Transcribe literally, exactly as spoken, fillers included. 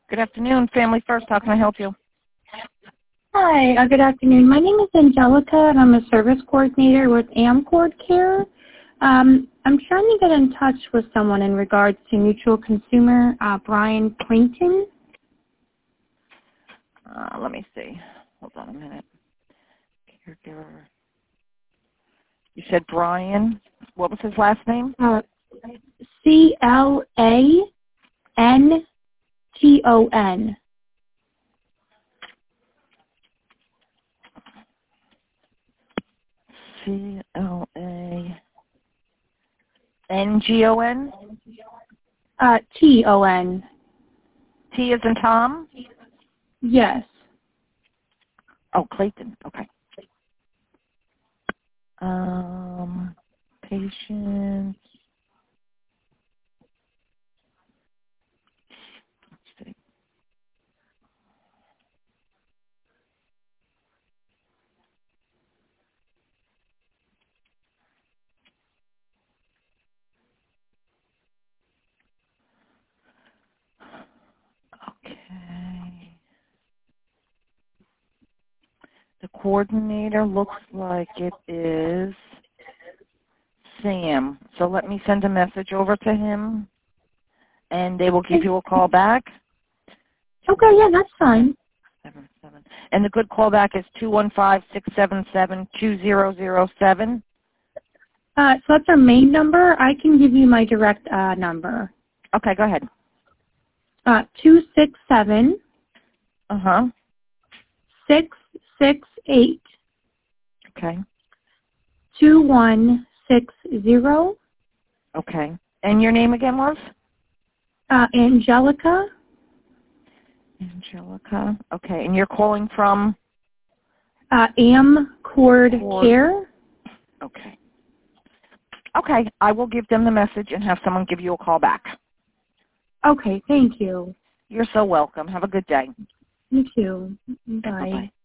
Good afternoon, Family First. How can I help you? Hi, uh, good afternoon. My name is Angelica, and I'm a service coordinator with AmCord Care. Um, I'm trying to get in touch with someone in regards to mutual consumer, uh, Brian Clinton. Uh, let me see. Hold on a minute. Caregiver. You said Brian. What was his last name? Uh, C L A N T O N. C L A N G O N? Uh, T O N. T as in Tom? Yes. Oh, Clayton. Okay. Um, patient. Let's see. Okay. The coordinator looks like it is Sam. So let me send a message over to him, and they will give you a call back. Okay, yeah, that's fine. Seven, seven. And the good callback is two one five, six seven seven, two zero zero seven. Uh, so that's our main number. I can give you my direct uh, number. Okay, go ahead. Uh, two six seven, Uh-huh. six six eight, Okay. two one six zero. Okay. And your name again was? Uh, Angelica. Angelica. Okay. And you're calling from? Uh, AmCord Care. Okay. Okay. I will give them the message and have someone give you a call back. Okay, thank you. You're so welcome. Have a good day. You too. Bye. Bye-bye.